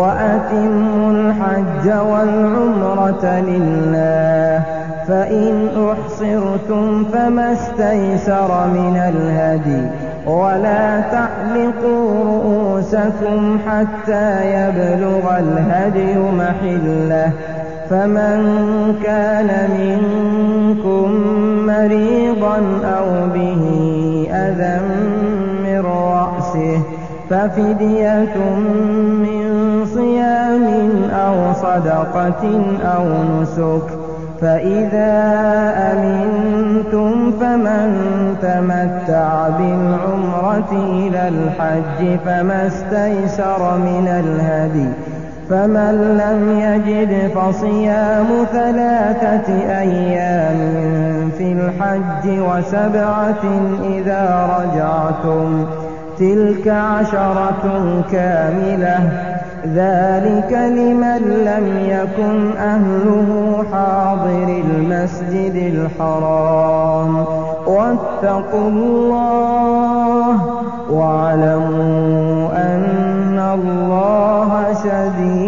وأتموا الحج والعمرة لله، فإن أحصرتم فما استيسر من الهدي، ولا تحلقوا رؤوسكم حتى يبلغ الهدي محله، فمن كان منكم مريضا أو به أذى من رأسه ففدية من صيام أو صدقة أو نسك، فإذا أمنتم فمن تمتع بالعمرة إلى الحج فما استيسر من الهدي، فمن لم يجد فصيام 3 أيام في الحج و7 إذا رجعتم، تلك 10 كاملة، ذلك لمن لم يكن أهله حاضر المسجد الحرام، واتقوا الله واعلموا أن الله شديد